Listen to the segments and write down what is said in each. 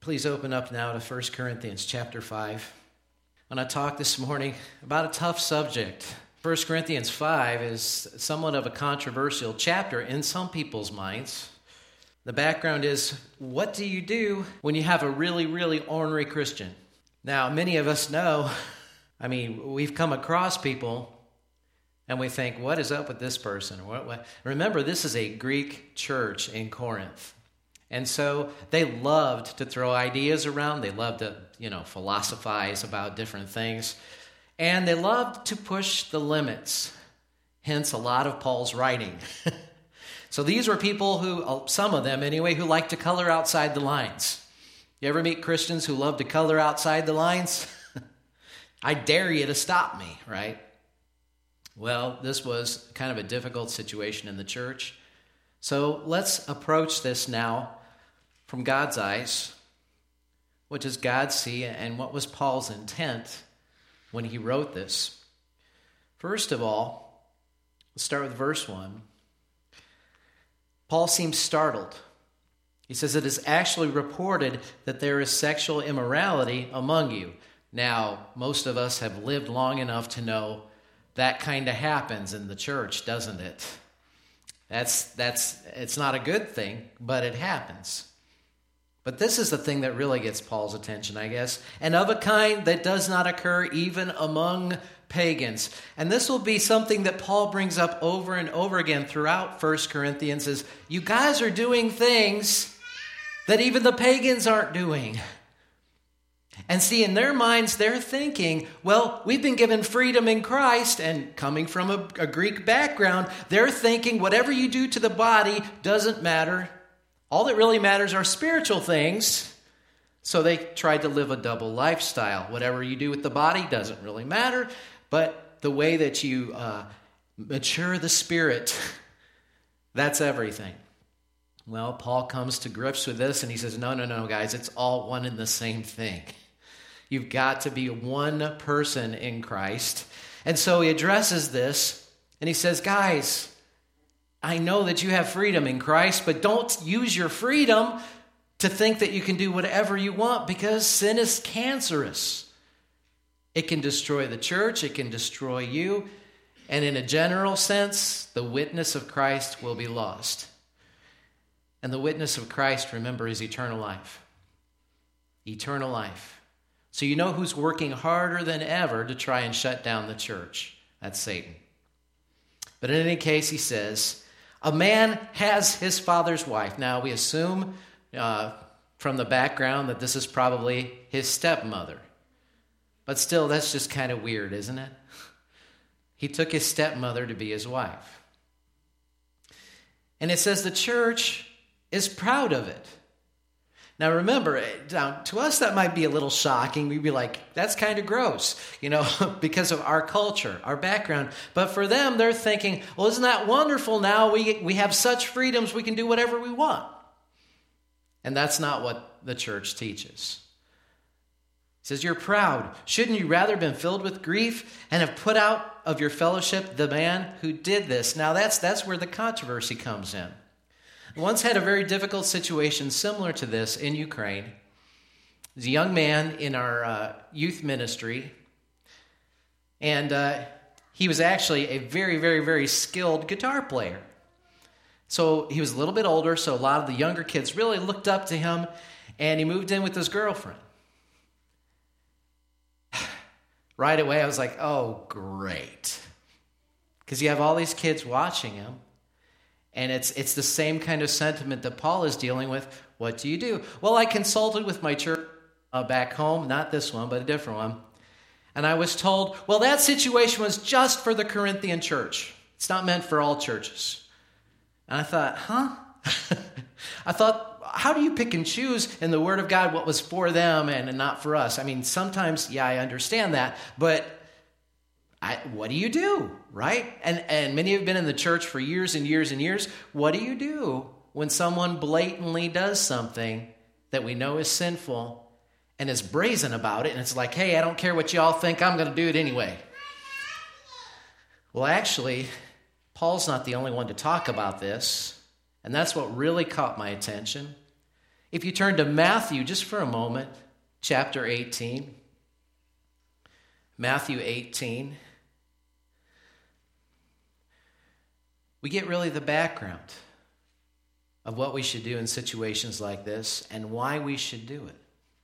Please open up now to 1 Corinthians chapter 5. I'm going to talk this morning about a tough subject. 1 Corinthians 5 is somewhat of a controversial chapter in some people's minds. The background is, what do you do when you have a really, really ornery Christian? Now, many of us know, we've come across people and we think, what is up with this person? What? Remember, this is a Greek church in Corinth. And so they loved to throw ideas around. They loved to, philosophize about different things. And they loved to push the limits, hence a lot of Paul's writing. So these were people who, some of them anyway, who like to color outside the lines. You ever meet Christians who love to color outside the lines? I dare you to stop me, right? Well, this was kind of a difficult situation in the church. So let's approach this now from God's eyes. What does God see, and what was Paul's intent when he wrote this? First of all, let's start with verse 1. Paul seems startled. He says, it is actually reported that there is sexual immorality among you. Now, most of us have lived long enough to know that kind of happens in the church, doesn't it? It's not a good thing, but it happens. But this is the thing that really gets Paul's attention, I guess, and of a kind that does not occur even among pagans. And this will be something that Paul brings up over and over again throughout 1 Corinthians is, you guys are doing things that even the pagans aren't doing. And see, in their minds, they're thinking, well, we've been given freedom in Christ, and coming from a Greek background, they're thinking whatever you do to the body doesn't matter. All that really matters are spiritual things. So they tried to live a double lifestyle. Whatever you do with the body doesn't really matter, but the way that you mature the spirit, that's everything. Well, Paul comes to grips with this, and he says, no, guys, it's all one and the same thing. You've got to be one person in Christ. And so he addresses this, and he says, guys, I know that you have freedom in Christ, but don't use your freedom to think that you can do whatever you want, because sin is cancerous. It can destroy the church, it can destroy you, and in a general sense, the witness of Christ will be lost. And the witness of Christ, remember, is eternal life. Eternal life. So you know who's working harder than ever to try and shut down the church? That's Satan. But in any case, he says, a man has his father's wife. Now, we assume from the background that this is probably his stepmother. But still, that's just kind of weird, isn't it? He took his stepmother to be his wife. And it says the church is proud of it. Now remember, to us that might be a little shocking. We'd be like, that's kind of gross, because of our culture, our background. But for them, they're thinking, well, isn't that wonderful now? We have such freedoms, we can do whatever we want. And that's not what the church teaches. It says, you're proud. Shouldn't you rather have been filled with grief and have put out of your fellowship the man who did this? Now that's where the controversy comes in. I once had a very difficult situation similar to this in Ukraine. There's a young man in our youth ministry, and he was actually a very, very, very skilled guitar player. So he was a little bit older, so a lot of the younger kids really looked up to him, and he moved in with his girlfriend. Right away, I was like, oh, great. Because you have all these kids watching him. And it's the same kind of sentiment that Paul is dealing with. What do you do? Well, I consulted with my church back home, not this one, but a different one. And I was told, well, that situation was just for the Corinthian church. It's not meant for all churches. And I thought, I thought, how do you pick and choose in the Word of God what was for them and not for us? Sometimes, yeah, I understand that, but what do you do, right? And many have been in the church for years and years and years. What do you do when someone blatantly does something that we know is sinful and is brazen about it, and it's like, hey, I don't care what y'all think, I'm going to do it anyway? Well, actually, Paul's not the only one to talk about this, and that's what really caught my attention. If you turn to Matthew just for a moment, chapter 18, Matthew 18, we get really the background of what we should do in situations like this and why we should do it.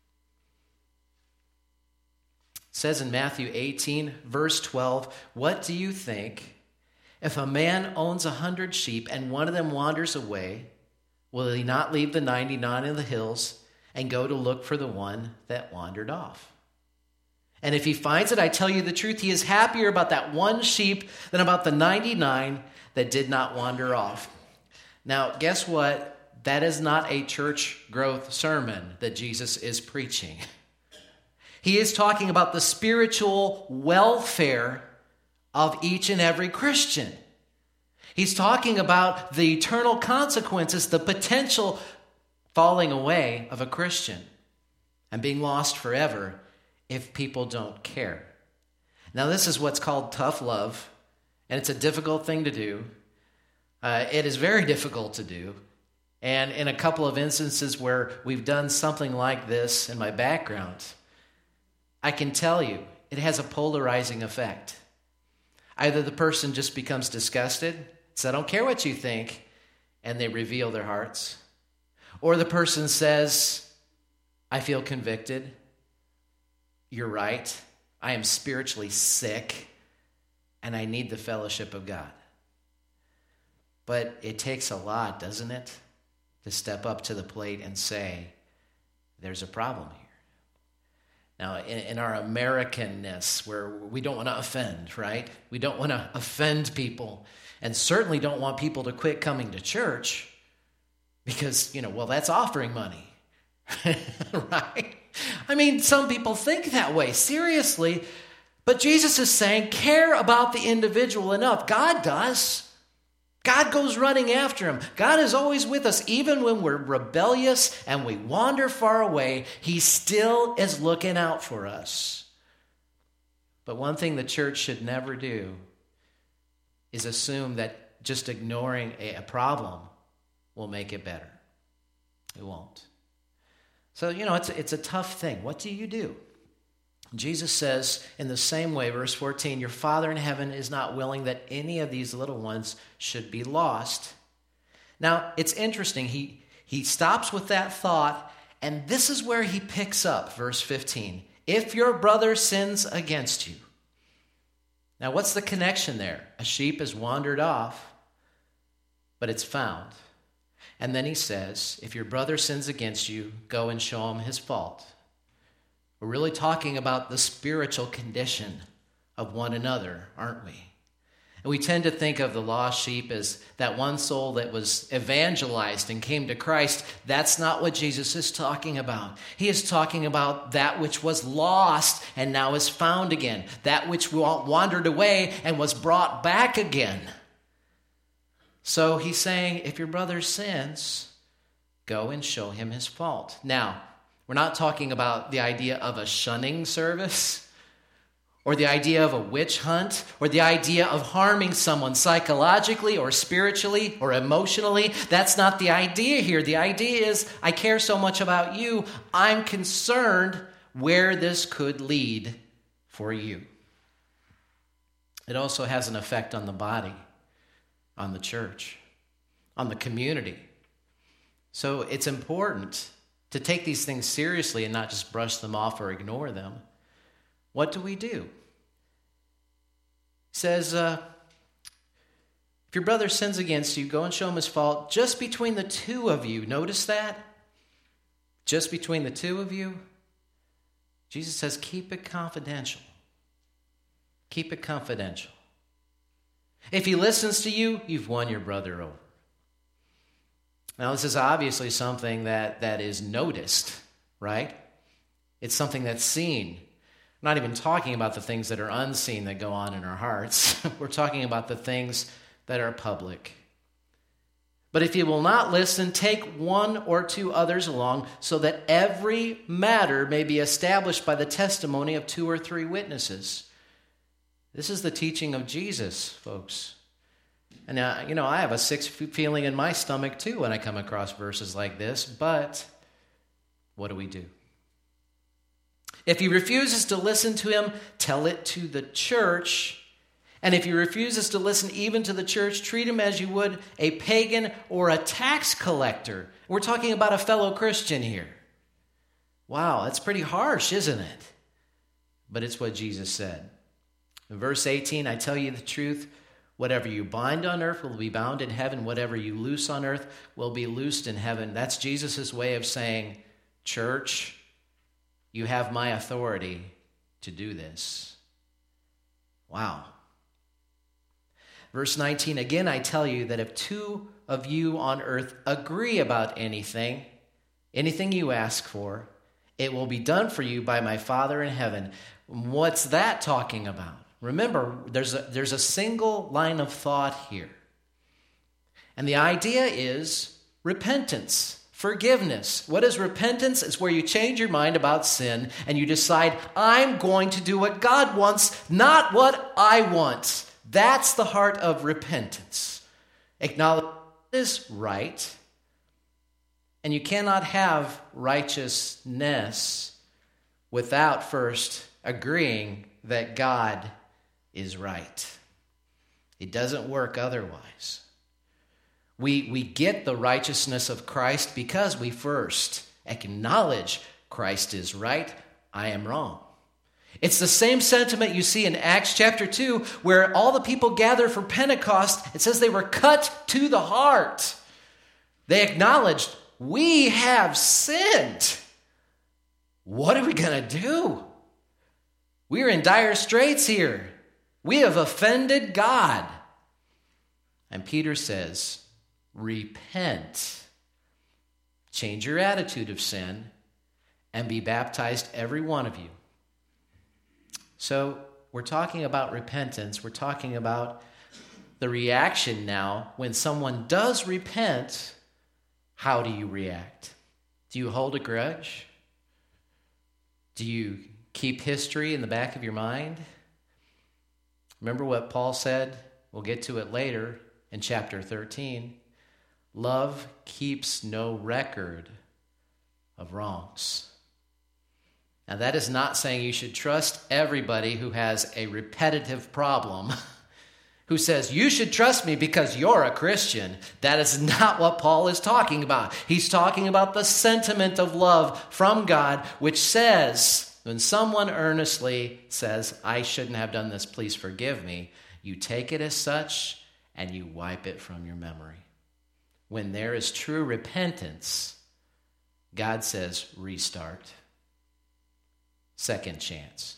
It says in Matthew 18, verse 12, "What do you think? If a man owns 100 sheep and one of them wanders away, will he not leave the 99 in the hills and go to look for the one that wandered off? And if he finds it, I tell you the truth, he is happier about that one sheep than about the 99 that did not wander off." Now, guess what? That is not a church growth sermon that Jesus is preaching. He is talking about the spiritual welfare of each and every Christian. He's talking about the eternal consequences, the potential falling away of a Christian and being lost forever if people don't care. Now, this is what's called tough love, and it's a difficult thing to do. It is very difficult to do. And in a couple of instances where we've done something like this in my background, I can tell you it has a polarizing effect. Either the person just becomes disgusted, says, "I don't care what you think," and they reveal their hearts. Or the person says, "I feel convicted. You're right. I am spiritually sick, and I need the fellowship of God." But it takes a lot, doesn't it, to step up to the plate and say, there's a problem here. Now, in our Americanness, where we don't want to offend, right? We don't want to offend people, and certainly don't want people to quit coming to church because, that's offering money, right? I mean, some people think that way, seriously. But Jesus is saying, care about the individual enough. God does. God goes running after him. God is always with us. Even when we're rebellious and we wander far away, he still is looking out for us. But one thing the church should never do is assume that just ignoring a problem will make it better. It won't. So, it's a tough thing. What do you do? Jesus says in the same way, verse 14, "Your Father in heaven is not willing that any of these little ones should be lost." Now, it's interesting. He stops with that thought, and this is where he picks up, verse 15. "If your brother sins against you." Now, what's the connection there? A sheep has wandered off, but it's found. And then he says, if your brother sins against you, go and show him his fault. We're really talking about the spiritual condition of one another, aren't we? And we tend to think of the lost sheep as that one soul that was evangelized and came to Christ. That's not what Jesus is talking about. He is talking about that which was lost and now is found again. That which wandered away and was brought back again. So he's saying, if your brother sins, go and show him his fault. Now, we're not talking about the idea of a shunning service, or the idea of a witch hunt, or the idea of harming someone psychologically or spiritually or emotionally. That's not the idea here. The idea is, I care so much about you, I'm concerned where this could lead for you. It also has an effect on the body, on the church, on the community. So it's important to take these things seriously and not just brush them off or ignore them. What do we do? It says, if your brother sins against you, go and show him his fault just between the two of you. Notice that? Just between the two of you. Jesus says, keep it confidential. Keep it confidential. If he listens to you, you've won your brother over. Now, this is obviously something that is noticed, right? It's something that's seen. I'm not even talking about the things that are unseen that go on in our hearts. We're talking about the things that are public. But if you will not listen, take one or two others along, so that every matter may be established by the testimony of 2 or 3 witnesses. This is the teaching of Jesus, folks. And I have a sick feeling in my stomach too when I come across verses like this, but what do we do? If he refuses to listen to him, tell it to the church. And if he refuses to listen even to the church, treat him as you would a pagan or a tax collector. We're talking about a fellow Christian here. Wow, that's pretty harsh, isn't it? But it's what Jesus said. In verse 18, I tell you the truth, whatever you bind on earth will be bound in heaven. Whatever you loose on earth will be loosed in heaven. That's Jesus' way of saying, church, you have my authority to do this. Wow. Verse 19, again, I tell you that if two of you on earth agree about anything you ask for, it will be done for you by my Father in heaven. What's that talking about? Remember, there's a single line of thought here. And the idea is repentance, forgiveness. What is repentance? It's where you change your mind about sin and you decide, I'm going to do what God wants, not what I want. That's the heart of repentance. Acknowledge what is right. And you cannot have righteousness without first agreeing that God is right. It doesn't work otherwise. We get the righteousness of Christ because we first acknowledge Christ is right, I am wrong. It's the same sentiment you see in Acts chapter 2, where all the people gather for Pentecost. It says they were cut to the heart. They acknowledged, we have sinned. What are we going to do? We're in dire straits here. We have offended God. And Peter says, repent. Change your attitude of sin and be baptized, every one of you. So we're talking about repentance. We're talking about the reaction now. When someone does repent, how do you react? Do you hold a grudge? Do you keep history in the back of your mind? Remember what Paul said? We'll get to it later in chapter 13. Love keeps no record of wrongs. Now, that is not saying you should trust everybody who has a repetitive problem, who says, you should trust me because you're a Christian. That is not what Paul is talking about. He's talking about the sentiment of love from God, which says, when someone earnestly says, I shouldn't have done this, please forgive me, you take it as such and you wipe it from your memory. When there is true repentance, God says, restart. Second chance.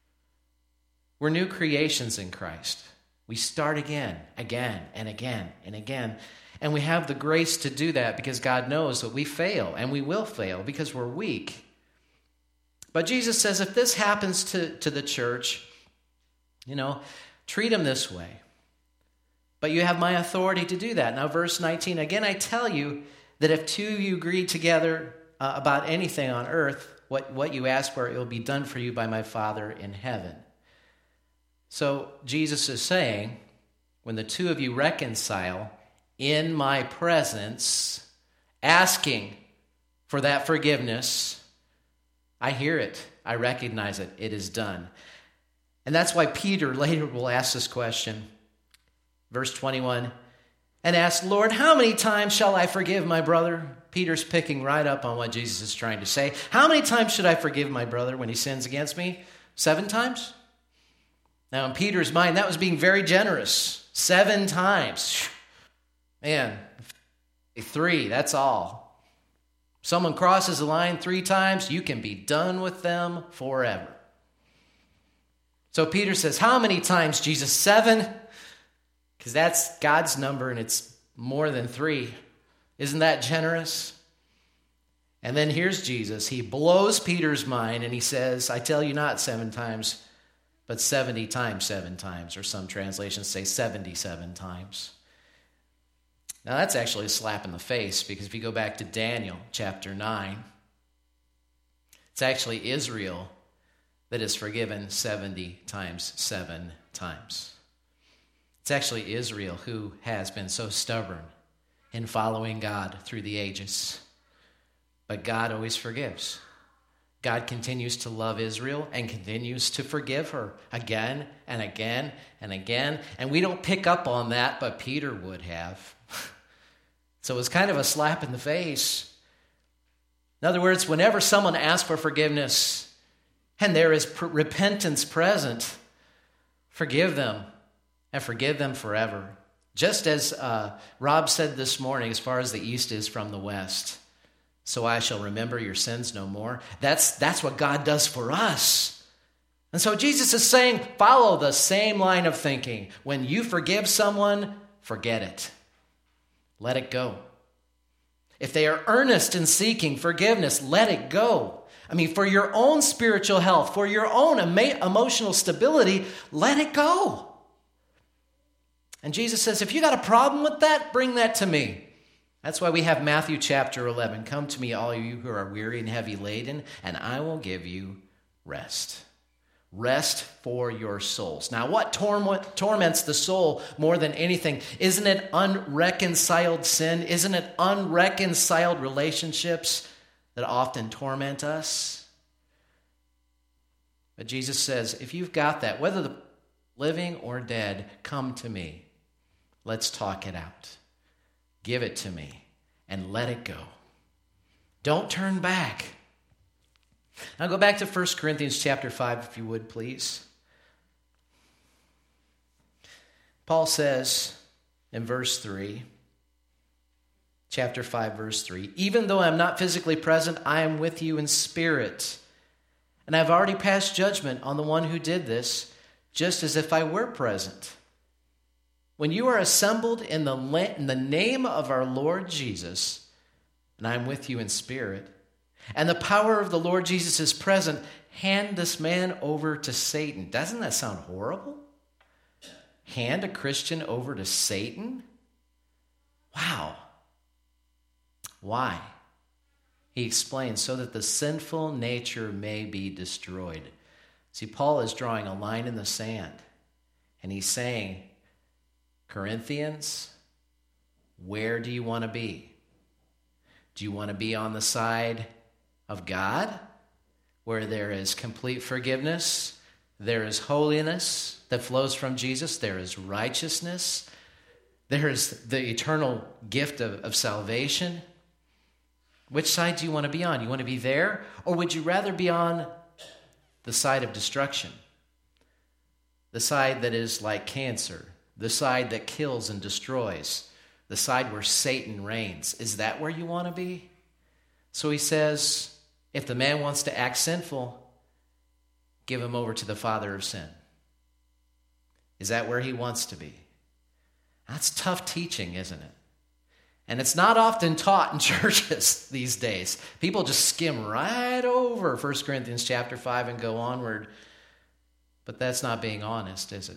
We're new creations in Christ. We start again, and again. And we have the grace to do that because God knows that we fail, and we will fail because we're weak. But Jesus says, if this happens to the church, treat them this way. But you have my authority to do that. Now, verse 19, again, I tell you that if two of you agree together about anything on earth, what you ask for, it will be done for you by my Father in heaven. So Jesus is saying, when the two of you reconcile in my presence, asking for that forgiveness, I hear it. I recognize it. It is done. And that's why Peter later will ask this question. Verse 21, and ask, Lord, how many times shall I forgive my brother? Peter's picking right up on what Jesus is trying to say. How many times should I forgive my brother when he sins against me? 7 times? Now, in Peter's mind, that was being very generous. 7 times. Man, 3, that's all. Someone crosses the line 3 times, you can be done with them forever. So Peter says, how many times, Jesus? 7? Because that's God's number and it's more than 3. Isn't that generous? And then here's Jesus. He blows Peter's mind and he says, I tell you not 7 times, but 70 times 7 times. Or some translations say 77 times. Now that's actually a slap in the face because if you go back to Daniel chapter 9, it's actually Israel that is forgiven 70 times 7 times. It's actually Israel who has been so stubborn in following God through the ages. But God always forgives. God continues to love Israel and continues to forgive her again and again and again. And we don't pick up on that, but Peter would have. So it's kind of a slap in the face. In other words, whenever someone asks for forgiveness and there is repentance present, forgive them and forgive them forever. Just as Rob said this morning, as far as the east is from the west, so I shall remember your sins no more. That's what God does for us. And so Jesus is saying, follow the same line of thinking. When you forgive someone, forget it. Let it go. If they are earnest in seeking forgiveness, let it go. I mean, for your own spiritual health, for your own emotional stability, let it go. And Jesus says, if you got a problem with that, bring that to me. That's why we have Matthew chapter 11. Come to me, all you who are weary and heavy laden, and I will give you rest. Rest for your souls. Now, what torments the soul more than anything? Isn't it unreconciled sin? Isn't it unreconciled relationships that often torment us? But Jesus says, if you've got that, whether the living or dead, come to me. Let's talk it out. Give it to me and let it go. Don't turn back. Now go back to 1 Corinthians chapter 5, if you would, please. Paul says in verse 3, chapter 5, verse 3, even though I'm not physically present, I am with you in spirit. And I've already passed judgment on the one who did this, just as if I were present. When you are assembled in the name of our Lord Jesus, and I'm with you in spirit, and the power of the Lord Jesus is present, hand this man over to Satan. Doesn't that sound horrible? Hand a Christian over to Satan? Wow. Why? He explains, so that the sinful nature may be destroyed. See, Paul is drawing a line in the sand, and he's saying, Corinthians, where do you want to be? Do you want to be on the side of God, where there is complete forgiveness, there is holiness that flows from Jesus, there is righteousness, there is the eternal gift of salvation? Which side do you want to be on? You want to be there, or would you rather be on the side of destruction? The side that is like cancer, the side that kills and destroys, the side where Satan reigns. Is that where you want to be? So he says, if the man wants to act sinful, give him over to the father of sin. Is that where he wants to be? That's tough teaching, isn't it? And it's not often taught in churches these days. People just skim right over 1 Corinthians chapter 5 and go onward. But that's not being honest, is it?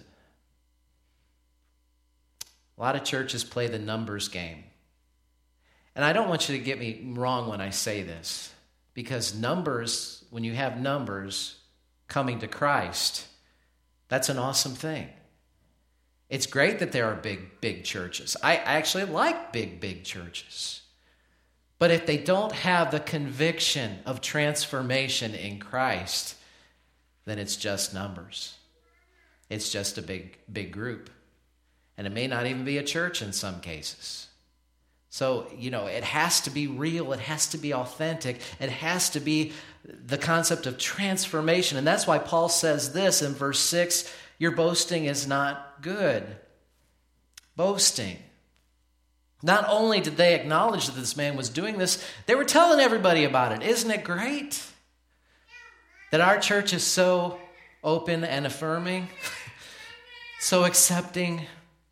A lot of churches play the numbers game. And I don't want you to get me wrong when I say this, because numbers, when you have numbers coming to Christ, that's an awesome thing. It's great that there are big churches. I actually like big churches. But if they don't have the conviction of transformation in Christ, then it's just numbers. It's just a big group. And it may not even be a church in some cases. So, it has to be real. It has to be authentic. It has to be the concept of transformation. And that's why Paul says this in verse 6, your boasting is not good. Boasting. Not only did they acknowledge that this man was doing this, they were telling everybody about it. Isn't it great that our church is so open and affirming, so accepting,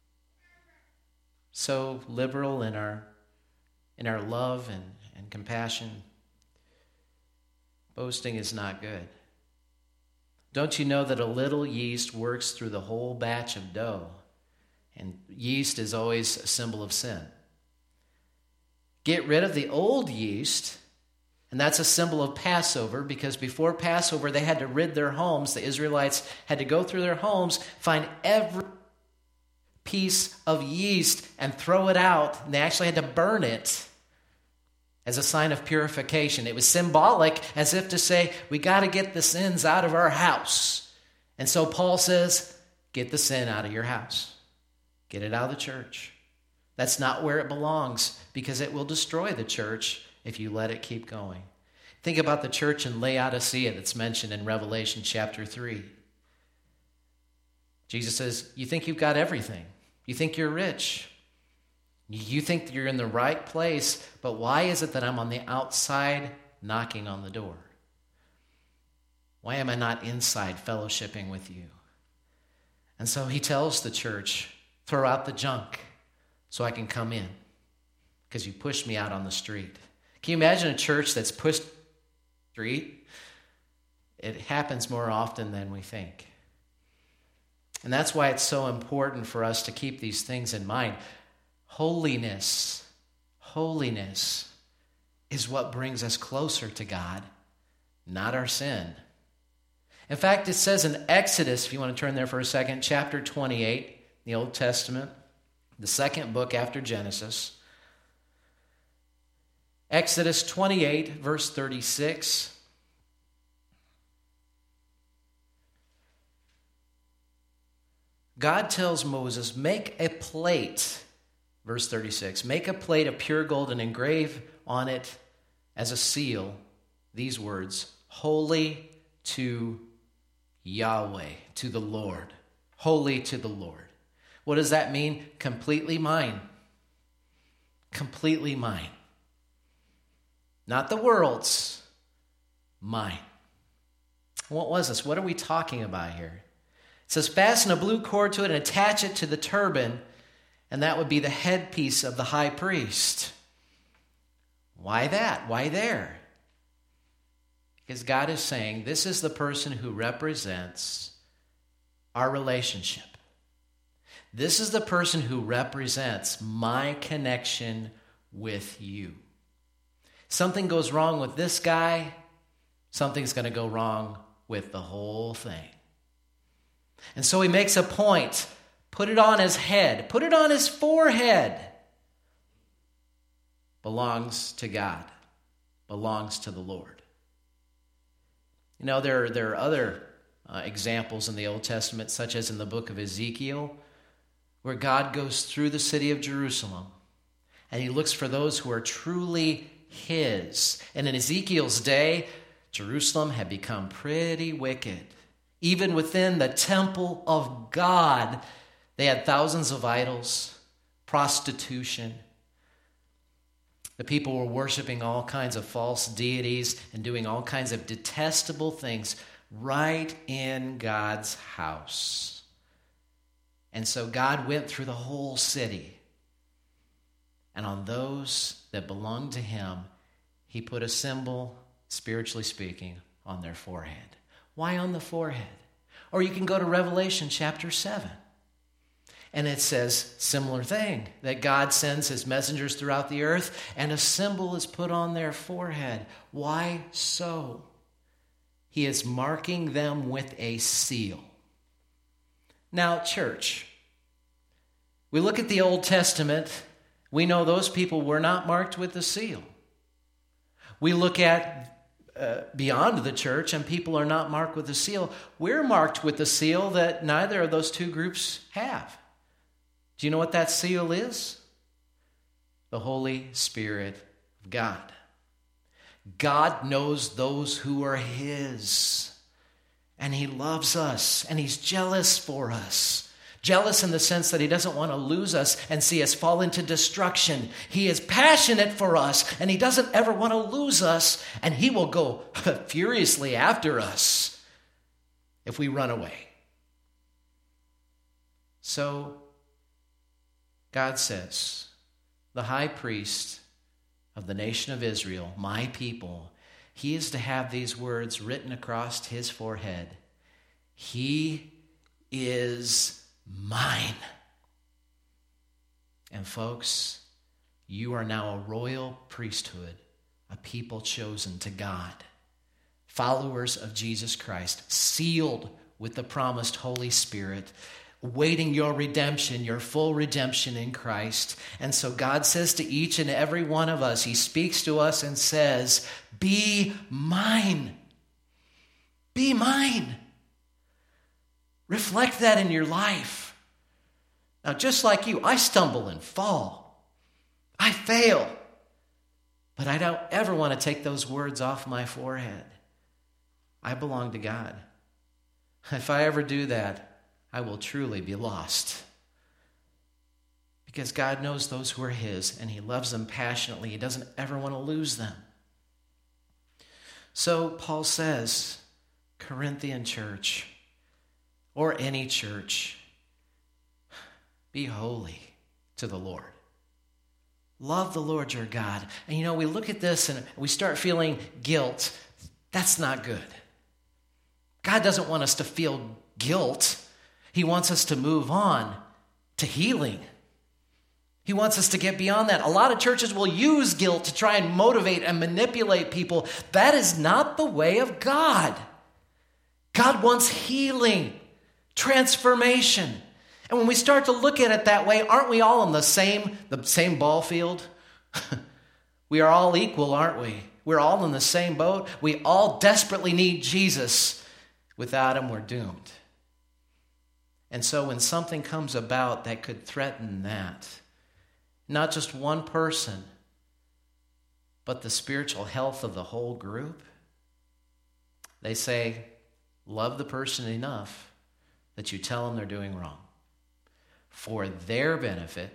so liberal in our love and compassion? Boasting is not good. Don't you know that a little yeast works through the whole batch of dough? And yeast is always a symbol of sin. Get rid of the old yeast, and that's a symbol of Passover, because before Passover they had to rid their homes. The Israelites had to go through their homes, find every piece of yeast and throw it out, and they actually had to burn it as a sign of purification. It was symbolic, as if to say, we got to get the sins out of our house. And so Paul says, get the sin out of your house. Get it out of the church. That's not where it belongs, because it will destroy the church if you let it keep going. Think about the church in Laodicea that's mentioned in Revelation chapter 3. Jesus says, you think you've got everything. You think you're rich. You think that you're in the right place, but why is it that I'm on the outside knocking on the door? Why am I not inside fellowshipping with you? And so he tells the church, throw out the junk so I can come in, because you pushed me out on the street. Can you imagine a church that's pushed street? It happens more often than we think. And that's why it's so important for us to keep these things in mind. Holiness is what brings us closer to God, not our sin. In fact, it says in Exodus, if you want to turn there for a second, chapter 28, the Old Testament, the second book after Genesis. Exodus 28, verse 36. God tells Moses, make a plate, verse 36, make a plate of pure gold and engrave on it as a seal these words, holy to Yahweh, to the Lord, holy to the Lord. What does that mean? Completely mine. Completely mine. Not the world's, mine. What was this? What are we talking about here? It says, fasten a blue cord to it and attach it to the turban, and that would be the headpiece of the high priest. Why that? Why there? Because God is saying, this is the person who represents our relationship. This is the person who represents my connection with you. Something goes wrong with this guy, something's going to go wrong with the whole thing. And so he makes a point. Put it on his head. Put it on his forehead. Belongs to God. Belongs to the Lord. You know, there are other examples in the Old Testament, such as in the book of Ezekiel, where God goes through the city of Jerusalem and he looks for those who are truly his. And in Ezekiel's day, Jerusalem had become pretty wicked. Even within the temple of God, they had thousands of idols, prostitution. The people were worshiping all kinds of false deities and doing all kinds of detestable things right in God's house. And so God went through the whole city. And on those that belonged to him, he put a symbol, spiritually speaking, on their forehead. Why on the forehead? Or you can go to Revelation chapter 7. And it says similar thing, that God sends his messengers throughout the earth and a symbol is put on their forehead. Why so? He is marking them with a seal. Now, church, we look at the Old Testament, we know those people were not marked with the seal. We look at beyond the church, and people are not marked with the seal. We're marked with the seal that neither of those two groups have. Do you know what that seal is? The Holy Spirit of God. God knows those who are his, and he loves us, and he's jealous for us. Jealous in the sense that he doesn't want to lose us and see us fall into destruction. He is passionate for us, and he doesn't ever want to lose us, and he will go furiously after us if we run away. So, God says, the high priest of the nation of Israel, my people, he is to have these words written across his forehead. He is mine. And folks, you are now a royal priesthood, a people chosen to God, followers of Jesus Christ, sealed with the promised Holy Spirit. awaiting your redemption, your full redemption in Christ. And so God says to each and every one of us, he speaks to us and says, be mine. Be mine. Reflect that in your life. Now, just like you, I stumble and fall. I fail. But I don't ever want to take those words off my forehead. I belong to God. If I ever do that, I will truly be lost. Because God knows those who are his, and he loves them passionately. He doesn't ever want to lose them. So Paul says, Corinthian church, or any church, be holy to the Lord. Love the Lord your God. And we look at this and we start feeling guilt. That's not good. God doesn't want us to feel guilt. He wants us to move on to healing. He wants us to get beyond that. A lot of churches will use guilt to try and motivate and manipulate people. That is not the way of God. God wants healing, transformation. And when we start to look at it that way, aren't we all on the same ball field? We are all equal, aren't we? We're all in the same boat. We all desperately need Jesus. Without him, we're doomed. And so when something comes about that could threaten that, not just one person, but the spiritual health of the whole group, they say, love the person enough that you tell them they're doing wrong for their benefit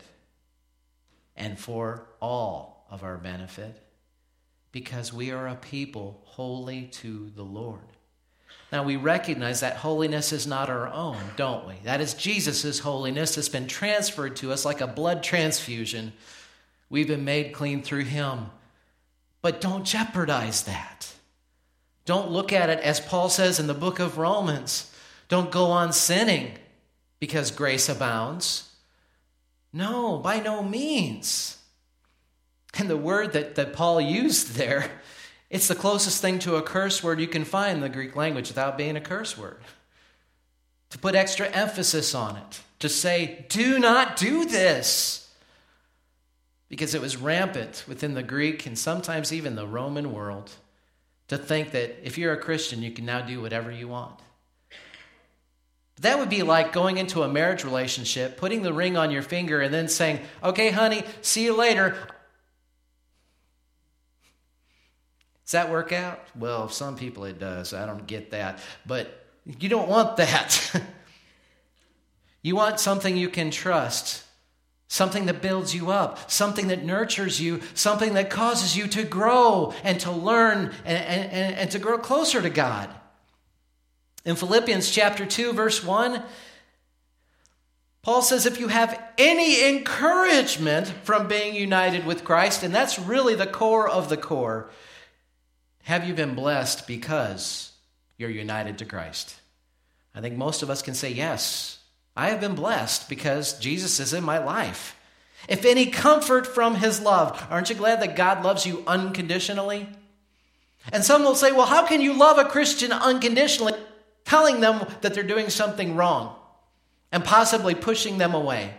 and for all of our benefit, because we are a people holy to the Lord. Now, we recognize that holiness is not our own, don't we? That is Jesus' holiness that's been transferred to us like a blood transfusion. We've been made clean through him. But don't jeopardize that. Don't look at it, as Paul says in the book of Romans, don't go on sinning because grace abounds. No, by no means. And the word that Paul used there, it's the closest thing to a curse word you can find in the Greek language without being a curse word. To put extra emphasis on it. To say, do not do this. Because it was rampant within the Greek and sometimes even the Roman world to think that if you're a Christian, you can now do whatever you want. That would be like going into a marriage relationship, putting the ring on your finger, and then saying, okay, honey, see you later. Does that work out? Well, some people it does. I don't get that. But you don't want that. You want something you can trust, something that builds you up, something that nurtures you, something that causes you to grow and to learn and to grow closer to God. In Philippians chapter 2, verse 1, Paul says, if you have any encouragement from being united with Christ, and that's really the core of the core, have you been blessed because you're united to Christ? I think most of us can say, yes, I have been blessed because Jesus is in my life. If any comfort from his love, aren't you glad that God loves you unconditionally? And some will say, well, how can you love a Christian unconditionally, telling them that they're doing something wrong and possibly pushing them away?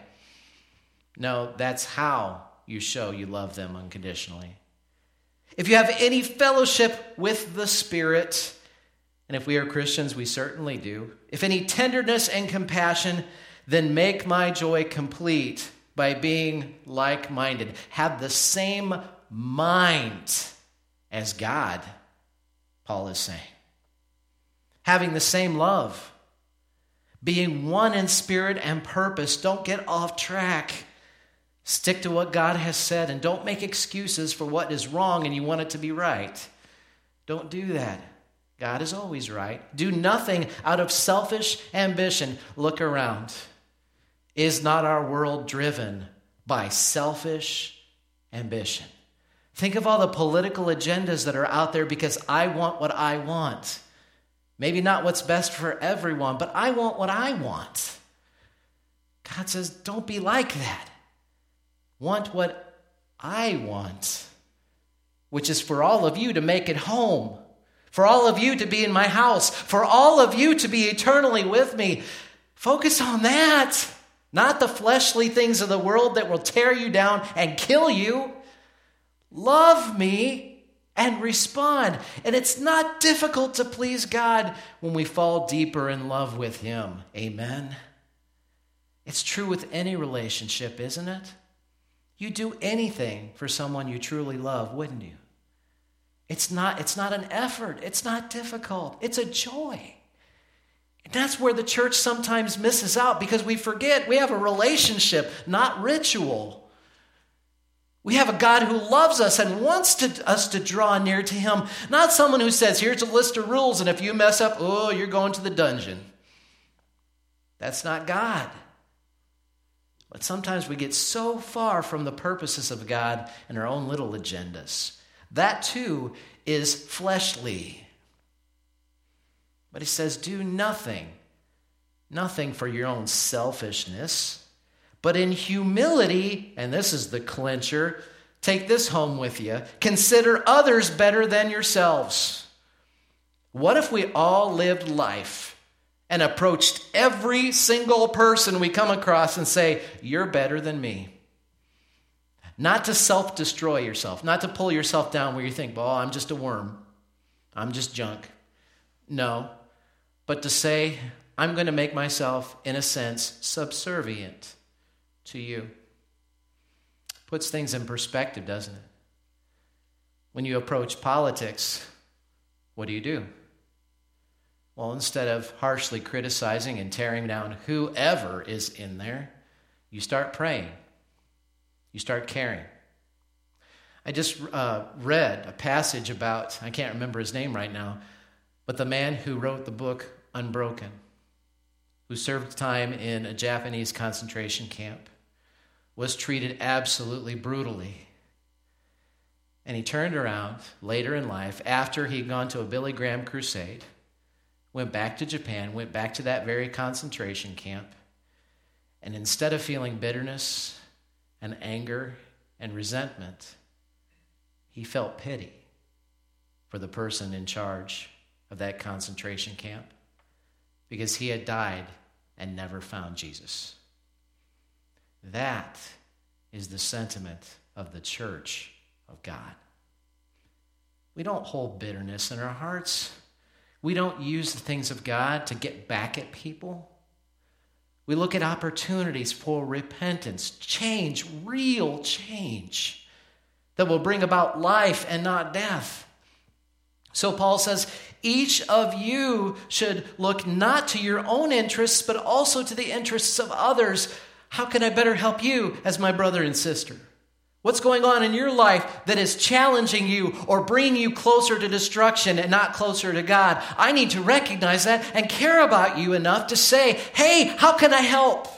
No, that's how you show you love them unconditionally. If you have any fellowship with the Spirit, and if we are Christians, we certainly do, if any tenderness and compassion, then make my joy complete by being like-minded. Have the same mind as God, Paul is saying. Having the same love. Being one in spirit and purpose. Don't get off track. Stick to what God has said and don't make excuses for what is wrong and you want it to be right. Don't do that. God is always right. Do nothing out of selfish ambition. Look around. Is not our world driven by selfish ambition? Think of all the political agendas that are out there because I want what I want. Maybe not what's best for everyone, but I want what I want. God says, don't be like that. Want what I want, which is for all of you to make it home, for all of you to be in my house, for all of you to be eternally with me, Focus on that, not the fleshly things of the world that will tear you down and kill you. Love me and respond. And it's not difficult to please God when we fall deeper in love with Him. Amen. It's true with any relationship, isn't it? You'd do anything for someone you truly love, wouldn't you? It's not an effort. It's not difficult. It's a joy. And that's where the church sometimes misses out because we forget we have a relationship, not ritual. We have a God who loves us and wants us to draw near to Him, not someone who says, here's a list of rules, and if you mess up, you're going to the dungeon. That's not God. But sometimes we get so far from the purposes of God and our own little agendas. That too is fleshly. But He says, do nothing for your own selfishness, but in humility, and this is the clincher, take this home with you, consider others better than yourselves. What if we all lived life and approached every single person we come across and say, you're better than me? Not to self-destroy yourself, not to pull yourself down where you think, well, I'm just a worm, I'm just junk. No, but to say, I'm going to make myself, in a sense, subservient to you. Puts things in perspective, doesn't it? When you approach politics, what do? Well, instead of harshly criticizing and tearing down whoever is in there, you start praying. You start caring. I just read a passage about, I can't remember his name right now, but the man who wrote the book Unbroken, who served time in a Japanese concentration camp, was treated absolutely brutally. And he turned around later in life, after he'd gone to a Billy Graham crusade, went back to Japan, went back to that very concentration camp, and instead of feeling bitterness and anger and resentment, he felt pity for the person in charge of that concentration camp because he had died and never found Jesus. That is the sentiment of the church of God. We don't hold bitterness in our hearts. We don't use the things of God to get back at people. We look at opportunities for repentance, change, real change that will bring about life and not death. So Paul says, each of you should look not to your own interests, but also to the interests of others. How can I better help you as my brother and sister? What's going on in your life that is challenging you or bringing you closer to destruction and not closer to God? I need to recognize that and care about you enough to say, hey, how can I help?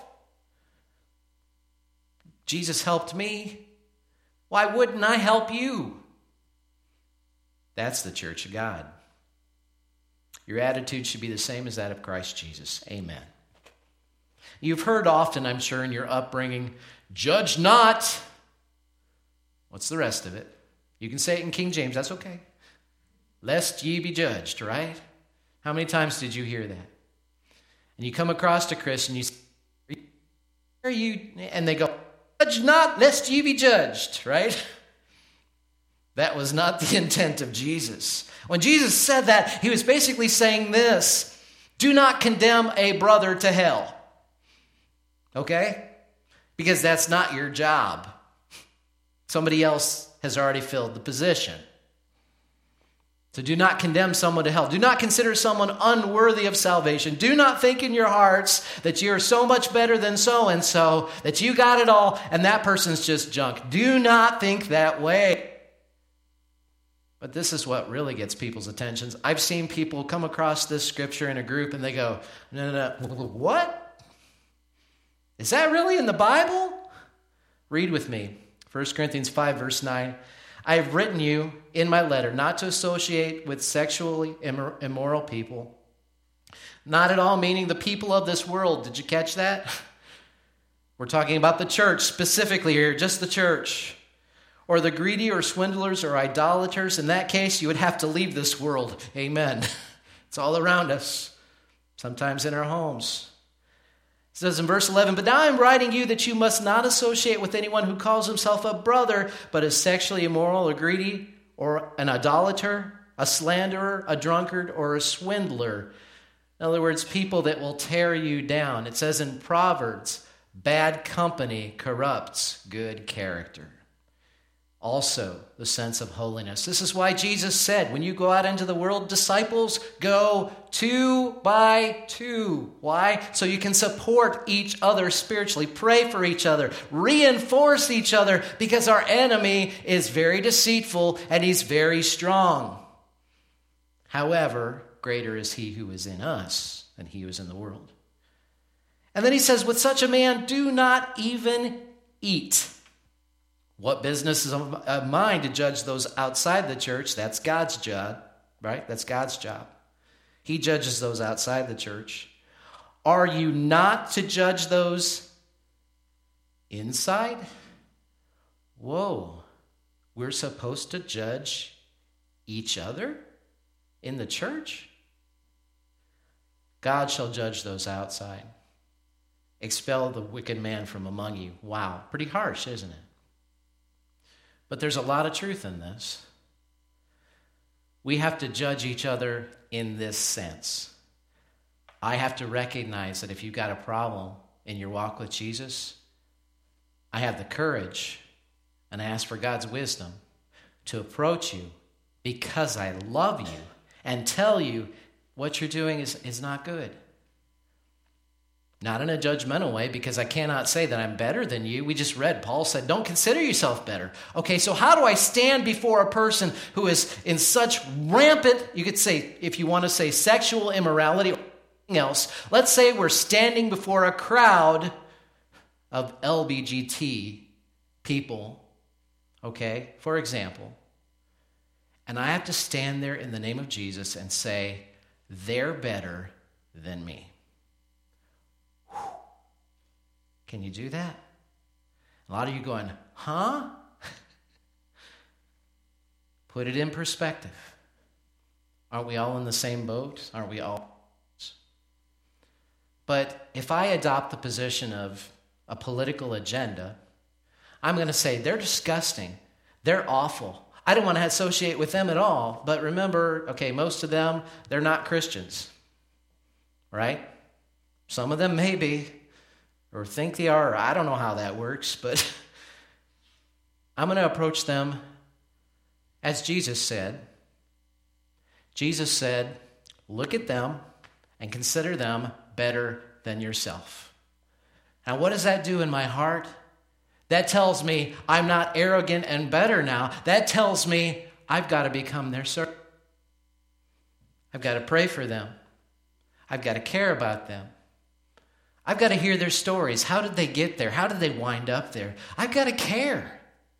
Jesus helped me. Why wouldn't I help you? That's the church of God. Your attitude should be the same as that of Christ Jesus. Amen. You've heard often, I'm sure, in your upbringing, judge not. What's the rest of it? You can say it in King James, that's okay. Lest ye be judged, right? How many times did you hear that? And you come across a Christian, you say, are you? And they go, judge not, lest ye be judged, right? That was not the intent of Jesus. When Jesus said that, he was basically saying this: do not condemn a brother to hell. Okay? Because that's not your job. Somebody else has already filled the position. So do not condemn someone to hell. Do not consider someone unworthy of salvation. Do not think in your hearts that you're so much better than so-and-so, that you got it all, and that person's just junk. Do not think that way. But this is what really gets people's attentions. I've seen people come across this scripture in a group and they go, no, what? Is that really in the Bible? Read with me. 1 Corinthians 5, verse 9. I have written you in my letter not to associate with sexually immoral people. Not at all meaning the people of this world. Did you catch that? We're talking about the church specifically here, just the church. Or the greedy or swindlers or idolaters. In that case, you would have to leave this world. Amen. It's all around us, sometimes in our homes. It says in verse 11, "But now I'm writing you that you must not associate with anyone who calls himself a brother, but is sexually immoral or greedy, or an idolater, a slanderer, a drunkard, or a swindler." In other words, people that will tear you down. It says in Proverbs, "Bad company corrupts good character." Also, the sense of holiness. This is why Jesus said, when you go out into the world, disciples, go 2 by 2. Why? So you can support each other spiritually, pray for each other, reinforce each other, because our enemy is very deceitful and he's very strong. However, greater is he who is in us than he who is in the world. And then he says, with such a man, do not even eat. What business is of mine to judge those outside the church? That's God's job, right? That's God's job. He judges those outside the church. Are you not to judge those inside? Whoa, we're supposed to judge each other in the church? God shall judge those outside. Expel the wicked man from among you. Wow, pretty harsh, isn't it? But there's a lot of truth in this. We have to judge each other in this sense. I have to recognize that if you've got a problem in your walk with Jesus, I have the courage, and I ask for God's wisdom to approach you because I love you and tell you what you're doing is not good. Not in a judgmental way, because I cannot say that I'm better than you. We just read, Paul said, don't consider yourself better. Okay, so how do I stand before a person who is in such rampant, you could say, if you want to say sexual immorality or anything else, let's say we're standing before a crowd of LBGT people, okay, for example, and I have to stand there in the name of Jesus and say, they're better than me. Can you do that? A lot of you going, huh? Put it in perspective. Aren't we all in the same boat? Aren't we all? But if I adopt the position of a political agenda, I'm going to say they're disgusting. They're awful. I don't want to associate with them at all. But remember, okay, most of them, they're not Christians, right? Some of them may be, or think they are, or I don't know how that works, but I'm going to approach them as Jesus said. Jesus said, look at them and consider them better than yourself. Now, what does that do in my heart? That tells me I'm not arrogant and better now. That tells me I've got to become their servant. I've got to pray for them. I've got to care about them. I've got to hear their stories. How did they get there? How did they wind up there? I've got to care.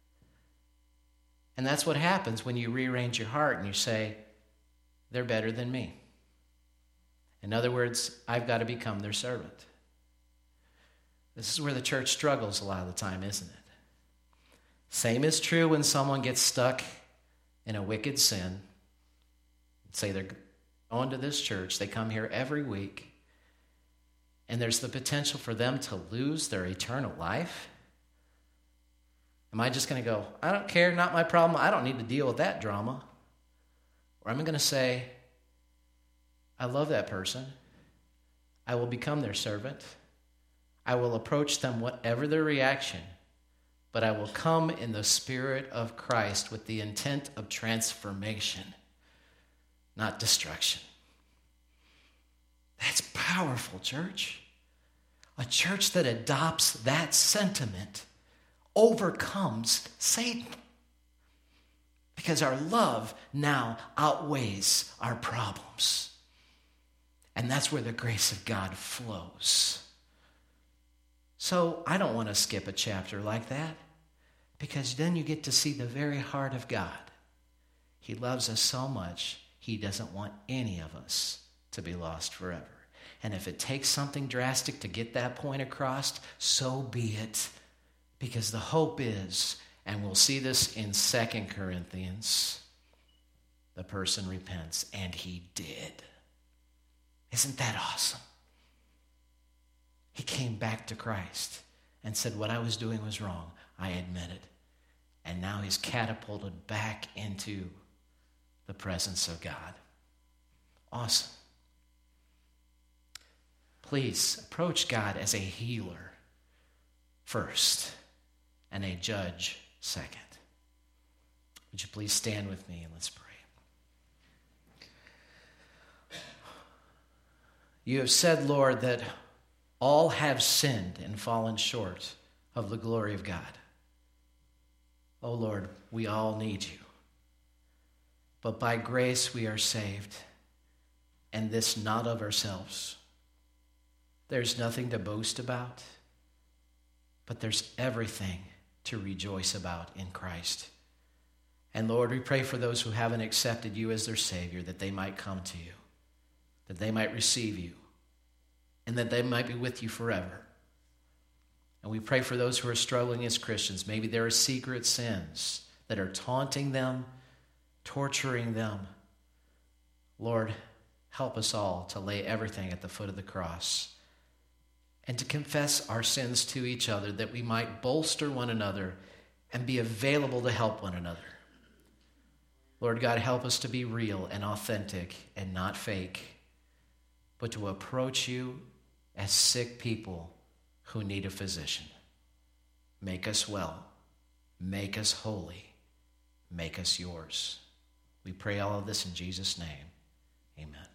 And that's what happens when you rearrange your heart and you say, they're better than me. In other words, I've got to become their servant. This is where the church struggles a lot of the time, isn't it? Same is true when someone gets stuck in a wicked sin. Say they're going to this church, they come here every week, and there's the potential for them to lose their eternal life. Am I just going to go, I don't care, not my problem, I don't need to deal with that drama? Or am I going to say, I love that person, I will become their servant, I will approach them whatever their reaction, but I will come in the Spirit of Christ with the intent of transformation, not destruction. That's powerful, church. A church that adopts that sentiment overcomes Satan, because our love now outweighs our problems. And that's where the grace of God flows. So I don't want to skip a chapter like that, because then you get to see the very heart of God. He loves us so much, he doesn't want any of us to be lost forever. And if it takes something drastic to get that point across, so be it. Because the hope is, and we'll see this in 2 Corinthians, the person repents, and he did. Isn't that awesome? He came back to Christ and said, what I was doing was wrong. I admit it. And now he's catapulted back into the presence of God. Awesome. Please approach God as a healer first and a judge second. Would you please stand with me and let's pray. You have said, Lord, that all have sinned and fallen short of the glory of God. Oh, Lord, we all need you. But by grace we are saved, and this not of ourselves. There's nothing to boast about, but there's everything to rejoice about in Christ. And Lord, we pray for those who haven't accepted you as their Savior, that they might come to you, that they might receive you, and that they might be with you forever. And we pray for those who are struggling as Christians. Maybe there are secret sins that are taunting them, torturing them. Lord, help us all to lay everything at the foot of the cross and to confess our sins to each other, that we might bolster one another and be available to help one another. Lord God, help us to be real and authentic and not fake, but to approach you as sick people who need a physician. Make us well. Make us holy. Make us yours. We pray all of this in Jesus' name. Amen.